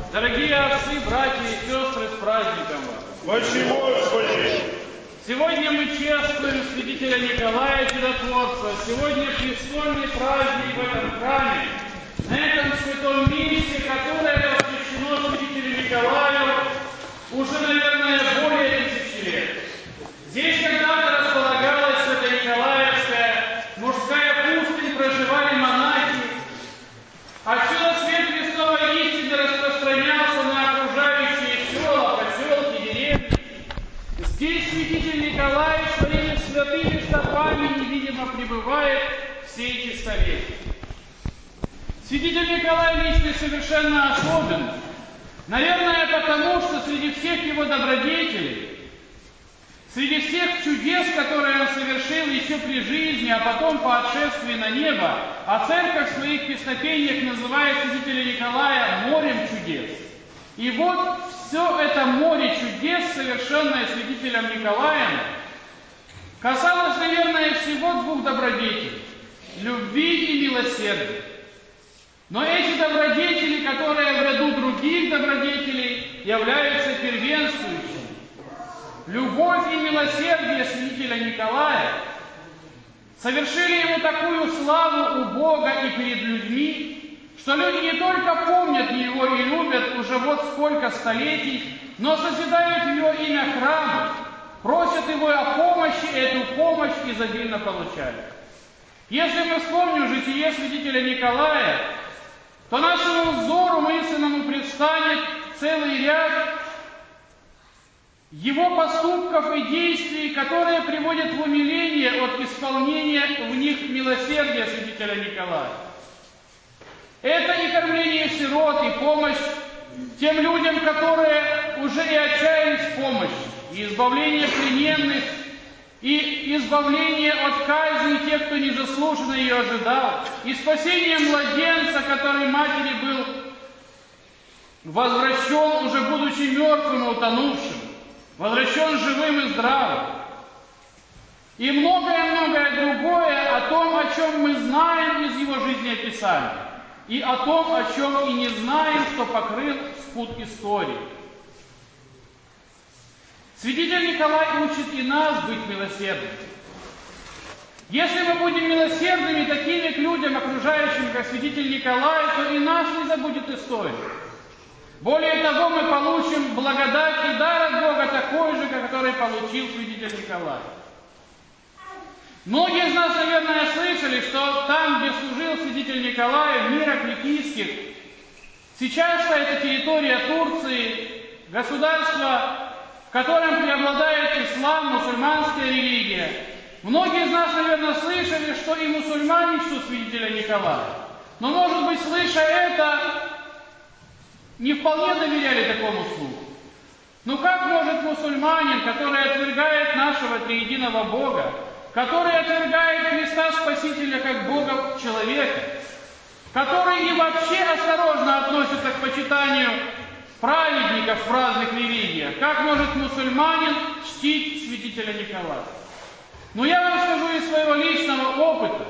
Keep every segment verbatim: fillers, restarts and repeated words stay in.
Дорогие отцы, братья и сестры, с праздником вас! Почему, Господи? Сегодня мы чествуем святителя Николая Чудотворца. Сегодня престольный праздник в этом храме, на этом святом месте, которое посвящено святителю Николаю уже, наверное, более тысячи лет. Здесь когда-то располагалась Свято-Николаевская мужская пустынь, проживали монахи. Отсюда свет Христовой истины распространялся на окружающие села, поселки, деревни. Здесь святитель Николай своими святыми стопами невидимо пребывает все эти столетия. Святитель Николай личность совершенно особенный. Наверное, потому что среди всех его добродетелей, среди всех чудес, которые он совершил еще при жизни, а потом по отшествии на небо, а церковь в своих песнопениях называет святителя Николая морем чудес. И вот все это море чудес, совершенное святителем Николаем, касалось, наверное, всего двух добродетелей – любви и милосердия. Но эти добродетели, которые в ряду других добродетелей являются первенствующими, любовь и милосердие святителя Николая совершили ему такую славу у Бога и перед людьми, что люди не только помнят его и любят уже вот сколько столетий, но созидают в его имя храмы, просят его о помощи, и эту помощь изобильно получают. Если мы вспомним житие святителя Николая, то нашему взору мысленному предстанет целый ряд его поступков и действий, которые приводят в умиление от исполнения в них милосердия святителя Николая. Это и кормление сирот, и помощь тем людям, которые уже и отчаялись в помощи, и избавление плененных, и избавление от казни тех, кто незаслуженно ее ожидал, и спасение младенца, который матери был возвращен, уже будучи мертвым и утонувшим, возвращен живым и здравым. И многое-многое другое о том, о чем мы знаем из его жизнеописания, и о том, о чем и не знаем, что покрыл спут истории. Святитель Николай учит и нас быть милосердными. Если мы будем милосердными такими к людям, окружающим, как святитель Николай, то и нас не забудет история. Более того, мы получим благодать и дар от Бога такой же, который получил святитель Николай. Многие из нас, наверное, слышали, что там, где служил святитель Николай, в мирах ликийских, сейчас это территория Турции, государство, в котором преобладает ислам, мусульманская религия. Многие из нас, наверное, слышали, что и мусульмане чтут святителя Николая. Но, может быть, слыша это, не вполне доверяли такому слуху. Но как может мусульманин, который отвергает нашего триединого Бога, который отвергает Христа Спасителя как Бога человека, который и вообще осторожно относится к почитанию праведников в разных религиях, как может мусульманин чтить святителя Николая? Но я вам скажу из своего личного опыта.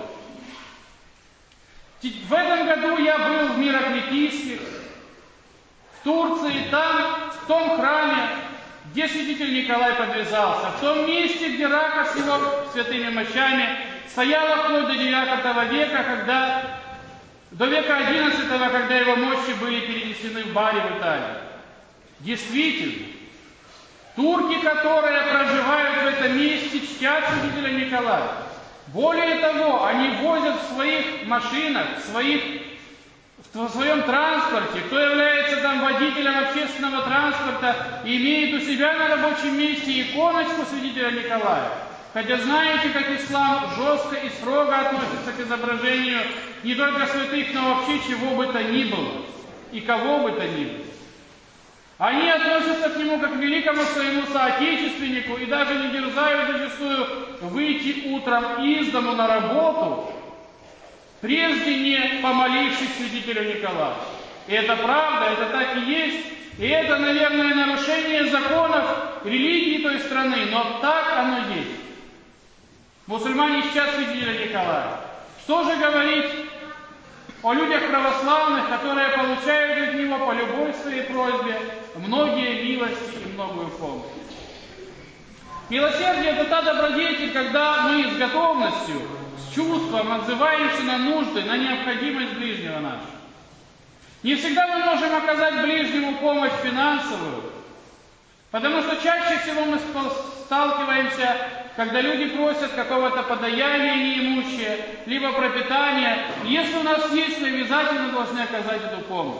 В этом году я был в мирах ликийских, в Турции, там, в том храме, где святитель Николай подвязался, в том месте, где рака с его святыми мощами стояла вплоть до девятого века, когда, до века одиннадцатого, когда его мощи были перенесены в Бари в Италии. Действительно, турки, которые проживают в этом месте, чтят святителя Николая. Более того, они возят в своих машинах, в своих в своем транспорте, кто является там водителем общественного транспорта, имеет у себя на рабочем месте иконочку святителя Николая. Хотя знаете, как ислам жестко и строго относится к изображению не только святых, но вообще чего бы то ни было, и кого бы то ни было. Они относятся к нему как к великому своему соотечественнику и даже не дерзают зачастую выйти утром из дому на работу, прежде не помолившись святителю Николаю. И это правда, это так и есть. И это, наверное, нарушение законов религии той страны, но так оно есть. Мусульмане чтят святителя Николая. Что же говорить о людях православных, которые получают от Него по любой своей просьбе многие милости и многую помощь. Милосердие – это та добродетель, когда мы с готовностью, с чувством отзываемся на нужды, на необходимость ближнего нашего. Не всегда мы можем оказать ближнему помощь финансовую, потому что чаще всего мы сталкиваемся, когда люди просят какого-то подаяния неимущее, либо пропитания. Если у нас есть, мы обязательно должны оказать эту помощь.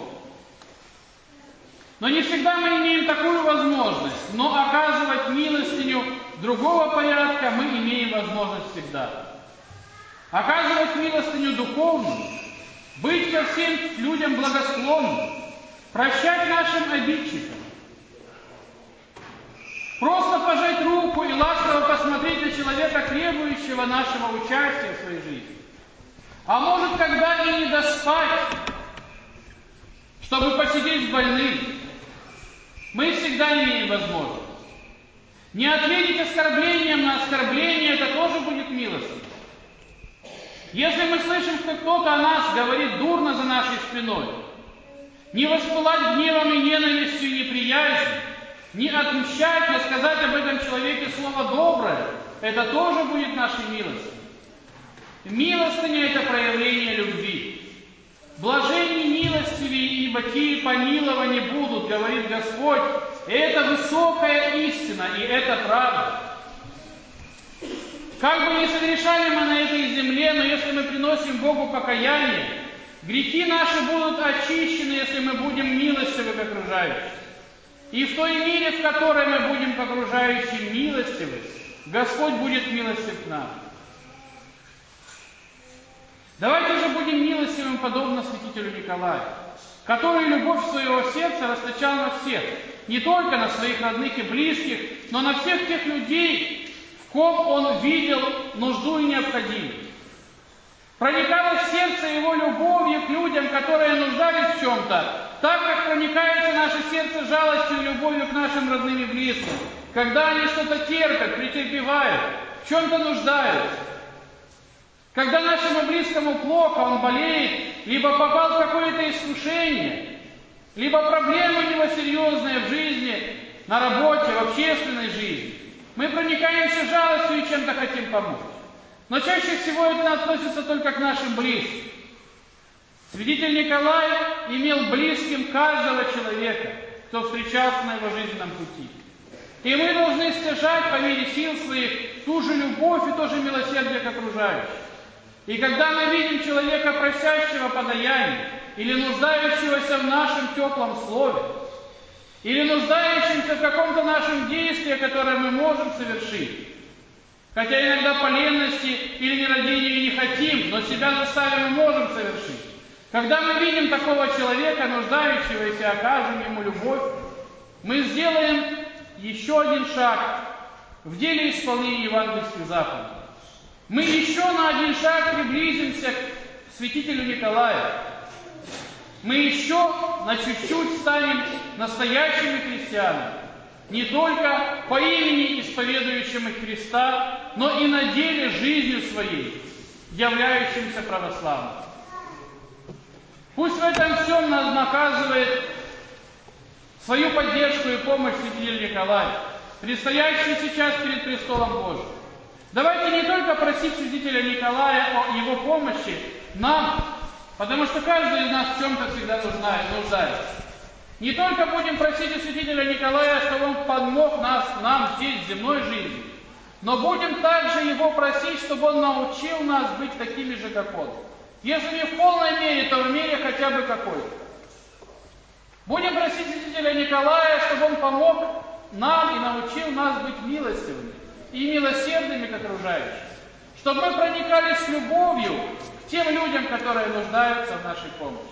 Но не всегда мы имеем такую возможность, но оказывать милостыню другого порядка мы имеем возможность всегда. Оказывать милостыню духовную, быть ко всем людям благосклонным, прощать нашим обидчикам, просто пожать руку и ласково посмотреть на человека, требующего нашего участия в своей жизни. А может, когда и не доспать, чтобы посидеть с больным, мы всегда имеем возможность. Не ответить оскорблением на оскорбление, это тоже будет милостью. Если мы слышим, что кто-то о нас говорит дурно за нашей спиной, не воспылать гневом и ненавистью и неприязнью, не отмщать, но сказать об этом человеке слово доброе, это тоже будет нашей милостью. Милостыня – это проявление любви. Блаженни милостивее, ибо те помилованы будут, говорит Господь. И это высокая истина, и это правда. Как бы ни согрешали мы на этой земле, но если мы приносим Богу покаяние, грехи наши будут очищены, если мы будем милостивы к окружающим. И в той мере, в которой мы будем к окружающим милостивы, Господь будет милостив к нам. Давайте же будем милостивым, подобно святителю Николаю, который любовь своего сердца расточал на всех, не только на своих родных и близких, но на всех тех людей, в ком он видел нужду и необходимость. Проникалось в сердце его любовью к людям, которые нуждались в чем-то, так как проникается наше сердце жалостью и любовью к нашим родным и близким, когда они что-то терпят, претерпевают, в чем-то нуждаются. Когда нашему близкому плохо, он болеет, либо попал в какое-то искушение, либо проблемы у него серьезные в жизни, на работе, в общественной жизни, мы проникаемся жалостью и чем-то хотим помочь. Но чаще всего это относится только к нашим близким. Святитель Николай имел близким каждого человека, кто встречался на его жизненном пути. И мы должны стяжать по мере сил своих ту же любовь и то же милосердие к окружающим. И когда мы видим человека, просящего подаяния, или нуждающегося в нашем теплом слове, или нуждающимся в каком-то нашем действии, которое мы можем совершить, хотя иногда по ленности или нерадению не хотим, но себя заставим и можем совершить. Когда мы видим такого человека, нуждающегося, и окажем ему любовь, мы сделаем еще один шаг в деле исполнения евангельских заповедей. Мы еще на один шаг приблизимся к святителю Николаю. Мы еще на чуть-чуть станем настоящими христианами, не только по имени исповедующими Христа, но и на деле жизнью своей, являющимся православным. Пусть в этом всем нас наказывает свою поддержку и помощь святитель Николай, предстоящий сейчас перед престолом Божьим. Давайте не только просить святителя Николая о его помощи нам, потому что каждый из нас в чем-то всегда нуждается. Не только будем просить у святителя Николая, чтобы он помог нас, нам здесь, в земной жизни, но будем также его просить, чтобы он научил нас быть такими же, как он. Если не в полной мере, то в мере хотя бы какой-то. Будем просить святителя Николая, чтобы он помог нам и научил нас быть милостивыми и милосердными к окружающим, чтобы мы проникались любовью к тем людям, которые нуждаются в нашей помощи.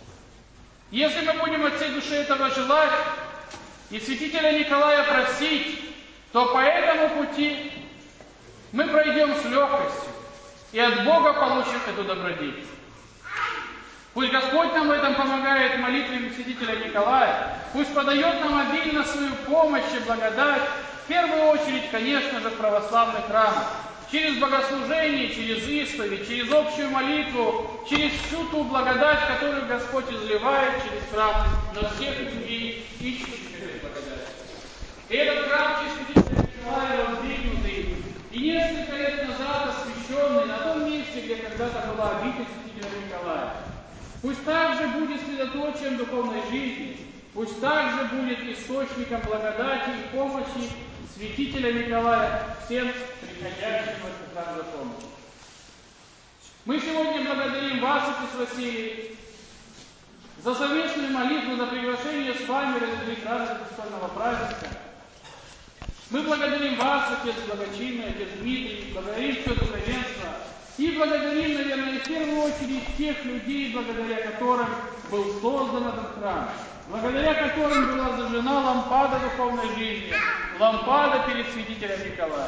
Если мы будем от всей души этого желать и святителя Николая просить, то по этому пути мы пройдем с легкостью и от Бога получим эту добродетель. Пусть Господь нам в этом помогает молитвами святителя Николая, пусть подает нам обильно свою помощь и благодать, в первую очередь, конечно же, в православных храмах, через богослужение, через исповедь, через общую молитву, через всю ту благодать, которую Господь изливает через храм на всех людей, ищущих этой благодати. И этот храм святителя Николая воздвигнутый и несколько лет назад освященный на том месте, где когда-то была обитель святителя Николая, пусть также будет средоточием духовной жизни, пусть также будет источником благодати и помощи святителя Николая всем приходящим в этот храм за помощью. Мы сегодня благодарим вас, Отец Василий, за совместную молитву, за приглашение с вами разделить радость престольного праздника. Мы благодарим вас, Отец Благочинный, Отец Дмитрий, благодарим все духовенство и благодарим, наверное, в первую очередь тех людей, благодаря которым был создан этот храм, благодаря которым была зажжена лампада духовной жизни, лампада перед святителем Николая.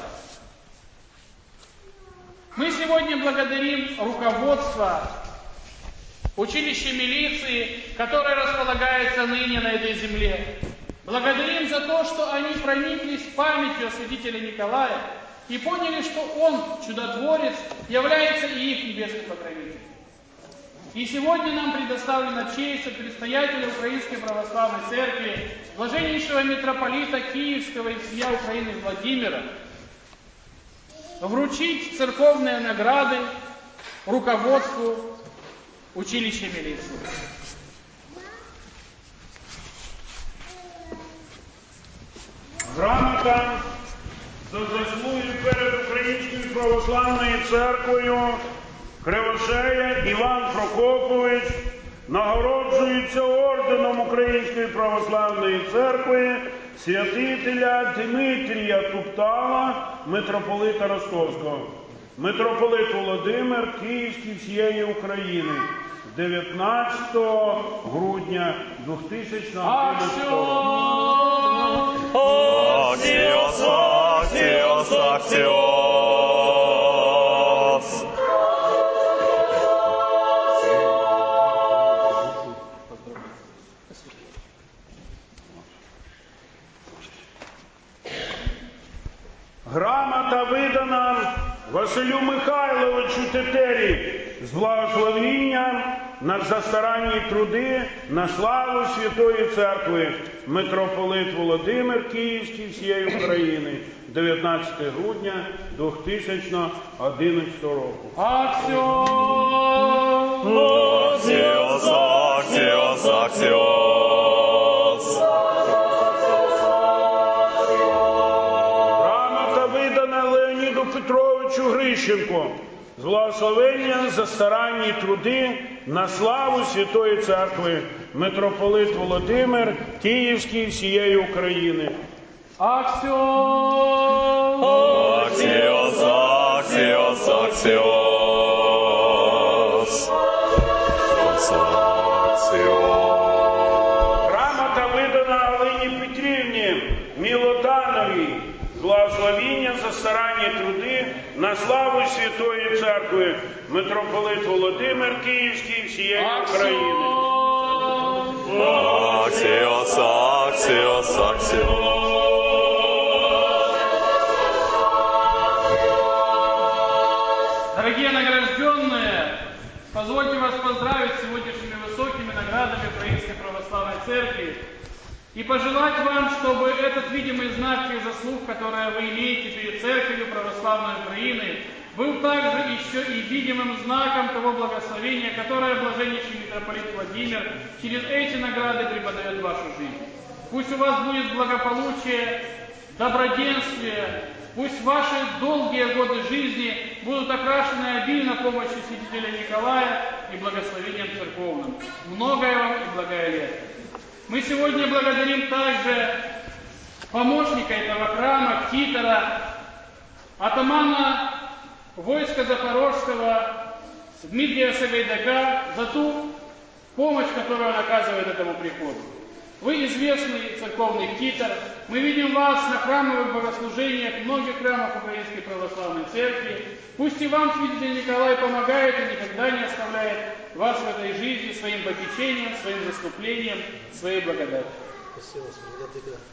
Мы сегодня благодарим руководство училища милиции, которое располагается ныне на этой земле. Благодарим за то, что они прониклись памятью о святителе Николая и поняли, что он, чудотворец, является и их небесным покровителем. И сегодня нам предоставлена честь от предстоятеля Украинской Православной Церкви, блаженнейшего митрополита Киевского и всея Украины Владимира, вручить церковные награды руководству училища милиции. Грамота за заслуги перед Українською Православною Церквою Кривошея Іван Прокопович нагороджується орденом Української Православної Церкви святителя Дмитрія Туптала, митрополита Ростовського. Митрополит Володимир, Київський всієї України, дев'ятнадцятого грудня двохтисячного року. Аксиос, аксиос, аксиос. Грамота видана Василю Михайловичу Тетері з благословінням на застаранні труди на славу Святої Церкви, митрополит Володимир Київський всієї України, дев'ятнадцятого грудня двохтисячного одинадцятого року. Аксиос! Аксиос, аксиос, аксиос. Грамота видана Леоніду Петровичу Грищенку з благословення за старанні труди на славу Святої Церкви, митрополит Володимир Київський всієї України. Аксиос! Аксиос, аксиос, аксиос. Грамота видана Галині Петрівні Мілодановій з благословіння за старанні труди на славу Святої Церкви, митрополит Володимир Київський всієї України. Аксиос, аксиос, аксиос. Дорогие награжденные, позвольте вас поздравить с сегодняшними высокими наградами Украинской Православной Церкви и пожелать вам, чтобы этот видимый знак тех заслуг, которые вы имеете перед Церковью Православной Украины, был также еще и видимым знаком того благословения, которое блаженнейший митрополит Владимир через эти награды преподает в вашу жизнь. Пусть у вас будет благополучие, доброденствие, пусть ваши долгие годы жизни будут окрашены обильно помощью святителя Николая и благословением церковным. Многое вам и благое лето. Мы сегодня благодарим также помощника этого храма, ктитора, атамана войска Запорожского Дмитрия Сагайдака за ту помощь, которую он оказывает этому приходу. Вы известный церковный ктитор. Мы видим вас на храмовых богослужениях многих храмов Украинской Православной Церкви. Пусть и вам святитель Николай помогает и никогда не оставляет вас в этой жизни своим попечением, своим заступлением, своей благодатью.